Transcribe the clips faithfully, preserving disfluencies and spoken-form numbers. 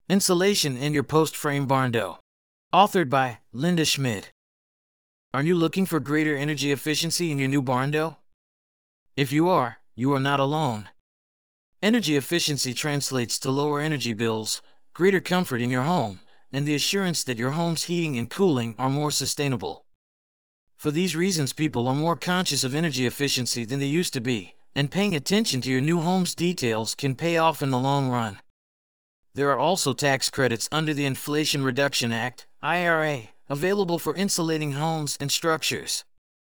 Insulation in your post-frame barn door. Authored by Linda Schmidt. Are you looking for greater energy efficiency in your new barn door? If you are, you are not alone. Energy efficiency translates to lower energy bills, greater comfort in your home, and the assurance that your home's heating and cooling are more sustainable. For these reasons, people are more conscious of energy efficiency than they used to be, and paying attention to your new home's details can pay off in the long run. There are also tax credits under the Inflation Reduction Act, I R A, available for insulating homes and structures.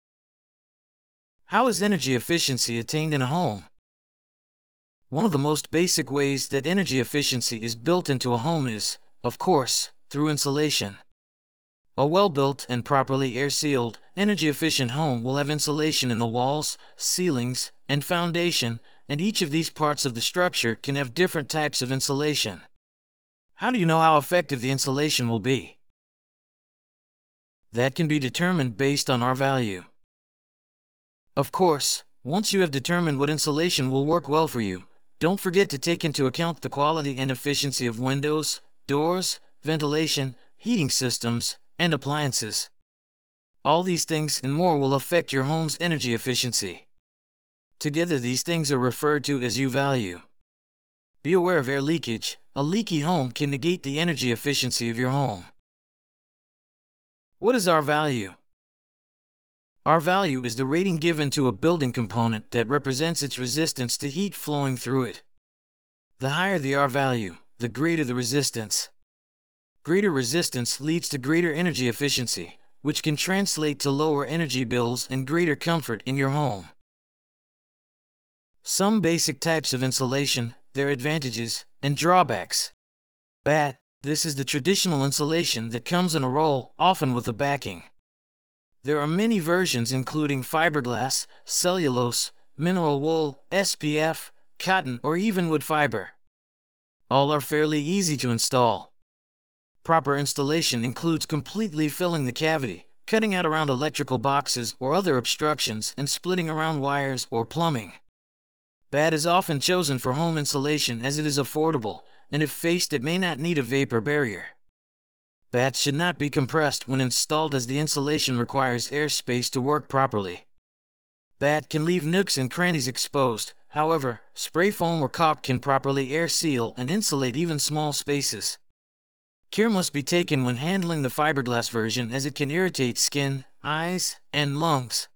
How is energy efficiency attained in a home? One of the most basic ways that energy efficiency is built into a home is, of course, through insulation. A well-built and properly air-sealed, energy-efficient home will have insulation in the walls, ceilings, and foundation, and each of these parts of the structure can have different types of insulation. How do you know how effective the insulation will be? That can be determined based on R value. Of course, once you have determined what insulation will work well for you, don't forget to take into account the quality and efficiency of windows, doors, ventilation, heating systems, and appliances. All these things and more will affect your home's energy efficiency. Together, these things are referred to as U value. Be aware of air leakage. A leaky home can negate the energy efficiency of your home. What is R value? R value is the rating given to a building component that represents its resistance to heat flowing through it. The higher the R value, the greater the resistance. Greater resistance leads to greater energy efficiency, which can translate to lower energy bills and greater comfort in your home. Some basic types of insulation, their advantages, and drawbacks. Batt. This is the traditional insulation that comes in a roll, often with a backing. There are many versions including fiberglass, cellulose, mineral wool, S P F, cotton, or even wood fiber. All are fairly easy to install. Proper installation includes completely filling the cavity, cutting out around electrical boxes or other obstructions, and splitting around wires or plumbing. Batt is often chosen for home insulation as it is affordable, and if faced it may not need a vapor barrier. Batt should not be compressed when installed as the insulation requires airspace to work properly. Batt can leave nooks and crannies exposed, however, spray foam or caulk can properly air seal and insulate even small spaces. Care must be taken when handling the fiberglass version as it can irritate skin, eyes, and lungs.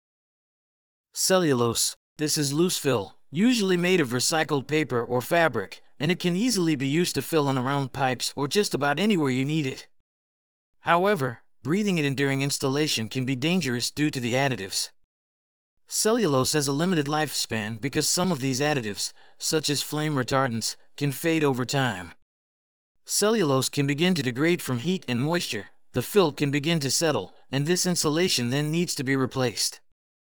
Cellulose. This is loose fill, usually made of recycled paper or fabric, and it can easily be used to fill in around pipes or just about anywhere you need it. However, breathing it in during installation can be dangerous due to the additives. Cellulose has a limited lifespan because some of these additives, such as flame retardants, can fade over time. Cellulose can begin to degrade from heat and moisture, the fill can begin to settle, and this insulation then needs to be replaced.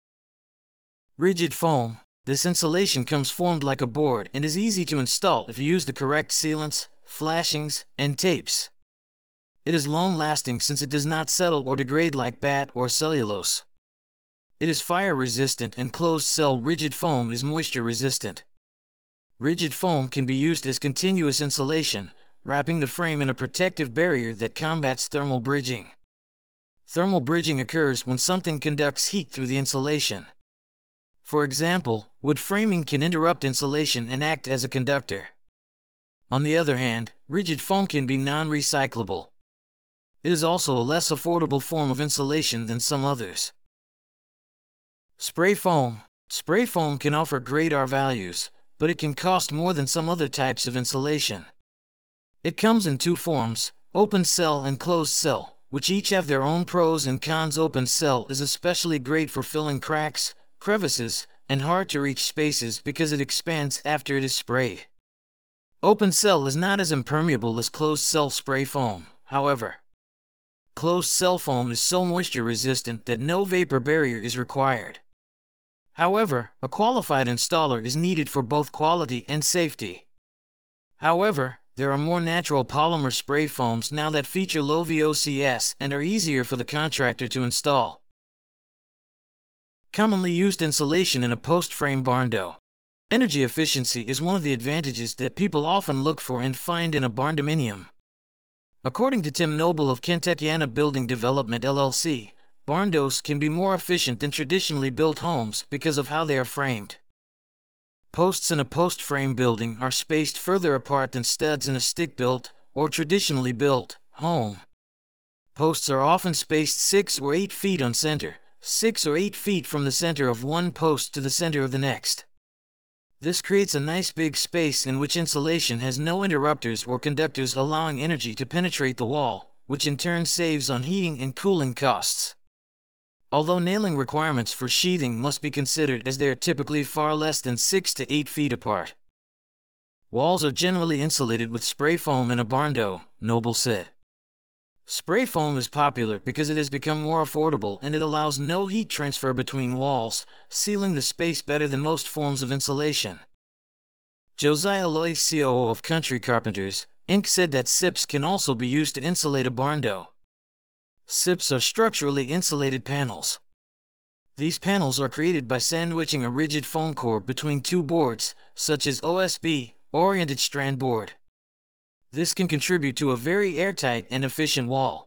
Rigid foam. This insulation comes formed like a board and is easy to install if you use the correct sealants, flashings, and tapes. It is long-lasting since it does not settle or degrade like batt or cellulose. It is fire-resistant, and closed-cell rigid foam is moisture-resistant. Rigid foam can be used as continuous insulation, wrapping the frame in a protective barrier that combats thermal bridging. Thermal bridging occurs when something conducts heat through the insulation. For example, wood framing can interrupt insulation and act as a conductor. On the other hand, rigid foam can be non-recyclable. It is also a less affordable form of insulation than some others. Spray foam. Spray foam can offer great R values, but it can cost more than some other types of insulation. It comes in two forms, open cell and closed cell, which each have their own pros and cons. Open cell is especially great for filling cracks, crevices, and hard-to-reach spaces because it expands after it is sprayed. Open cell is not as impermeable as closed-cell spray foam, however. Closed-cell foam is so moisture-resistant that no vapor barrier is required. However, a qualified installer is needed for both quality and safety. However, there are more natural polymer spray foams now that feature low V O C S and are easier for the contractor to install. Commonly used insulation in a post-frame barn door. Energy efficiency is one of the advantages that people often look for and find in a barndominium. According to Tim Noble of Kentuckiana Building Development L L C, barndos can be more efficient than traditionally built homes because of how they are framed. Posts in a post-frame building are spaced further apart than studs in a stick-built, or traditionally built, home. Posts are often spaced six or eight feet on center, six or eight feet from the center of one post to the center of the next. This creates a nice big space in which insulation has no interrupters or conductors, allowing energy to penetrate the wall, which in turn saves on heating and cooling costs. Although nailing requirements for sheathing must be considered, as they are typically far less than six to eight feet apart. Walls are generally insulated with spray foam in a barndo, Noble said. Spray foam is popular because it has become more affordable and it allows no heat transfer between walls, sealing the space better than most forms of insulation. Josiah Loy, C O O of Country Carpenters, Incorporated, said that S I Ps can also be used to insulate a barndo. S I Ps are structurally insulated panels. These panels are created by sandwiching a rigid foam core between two boards, such as O S B, oriented strand board. This can contribute to a very airtight and efficient wall.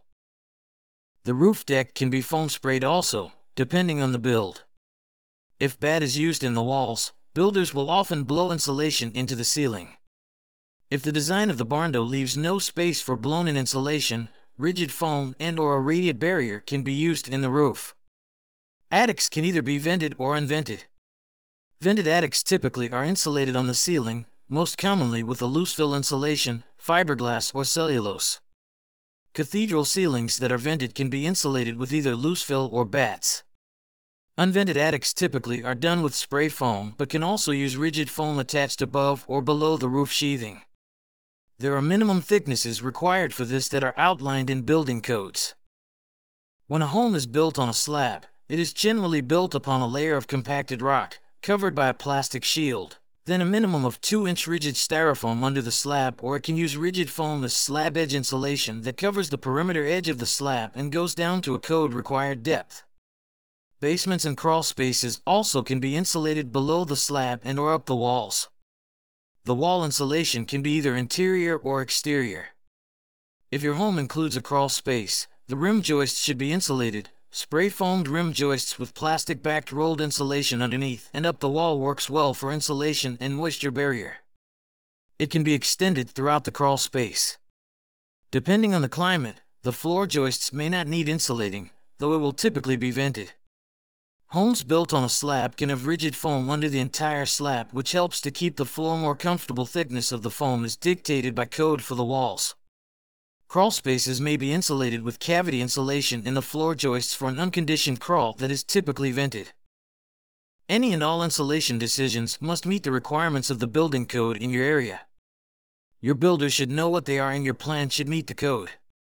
The roof deck can be foam sprayed also, depending on the build. If batt is used in the walls, builders will often blow insulation into the ceiling. If the design of the barndo leaves no space for blown-in insulation, rigid foam and or a radiant barrier can be used in the roof. Attics can either be vented or unvented. Vented attics typically are insulated on the ceiling, most commonly with a loose-fill insulation, fiberglass or cellulose. Cathedral ceilings that are vented can be insulated with either loose-fill or batts. Unvented attics typically are done with spray foam but can also use rigid foam attached above or below the roof sheathing. There are minimum thicknesses required for this that are outlined in building codes. When a home is built on a slab, it is generally built upon a layer of compacted rock, covered by a plastic shield, then a minimum of two inch rigid styrofoam under the slab, or it can use rigid foam as slab edge insulation that covers the perimeter edge of the slab and goes down to a code-required depth. Basements and crawl spaces also can be insulated below the slab and or up the walls. The wall insulation can be either interior or exterior. If your home includes a crawl space, the rim joists should be insulated. Spray-foamed rim joists with plastic-backed rolled insulation underneath and up the wall works well for insulation and moisture barrier. It can be extended throughout the crawl space. Depending on the climate, the floor joists may not need insulating, though it will typically be vented. Homes built on a slab can have rigid foam under the entire slab, which helps to keep the floor more comfortable. Thickness of the foam is dictated by code for the walls. Crawl spaces may be insulated with cavity insulation in the floor joists for an unconditioned crawl that is typically vented. Any and all insulation decisions must meet the requirements of the building code in your area. Your builder should know what they are and your plan should meet the code.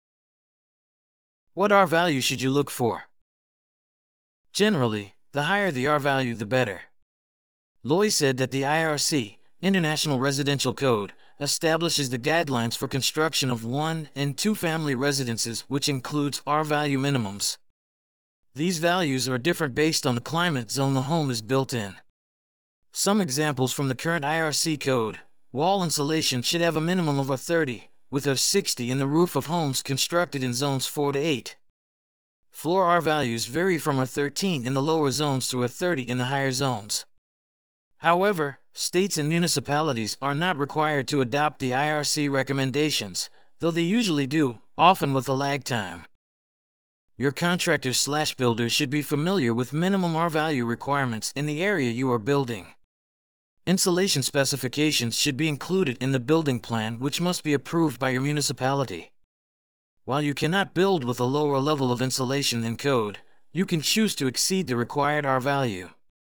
What R value should you look for? Generally, the higher the R value, the better. Loy said that the I R C, International Residential Code, establishes the guidelines for construction of one- and two-family residences, which includes R value minimums. These values are different based on the climate zone the home is built in. Some examples from the current I R C code: wall insulation should have a minimum of a thirty, with a sixty in the roof of homes constructed in zones four to eight. Floor R values vary from a thirteen in the lower zones to a thirty in the higher zones. However, states and municipalities are not required to adopt the I R C recommendations, though they usually do, often with a lag time. Your contractor slash builder should be familiar with minimum R value requirements in the area you are building. Insulation specifications should be included in the building plan, which must be approved by your municipality. While you cannot build with a lower level of insulation in code, you can choose to exceed the required R value.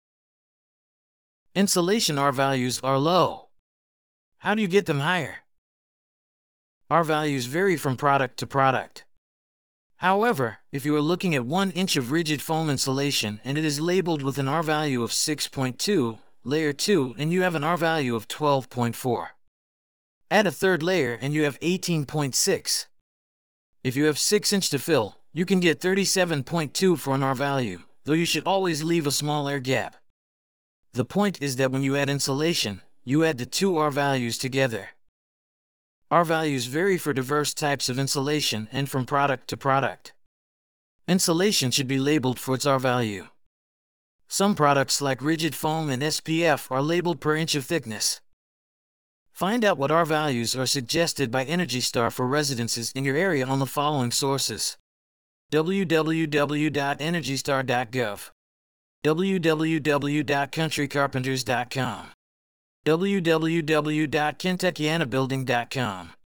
Insulation R values are low. How do you get them higher? R values vary from product to product. However, if you are looking at one inch of rigid foam insulation and it is labeled with an R value of six point two, layer two, and you have an R value of twelve point four. Add a third layer and you have eighteen point six. If you have six inch to fill, you can get thirty-seven point two for an R value, though you should always leave a small air gap. The point is that when you add insulation, you add the two R values together. R values vary for diverse types of insulation and from product to product. Insulation should be labeled for its R value. Some products like rigid foam and S P F are labeled per inch of thickness. Find out what R values are suggested by Energy Star for residences in your area on the following sources: w w w dot energy star dot gov, w w w dot country carpenters dot com, w w w dot kentuckiana building dot com.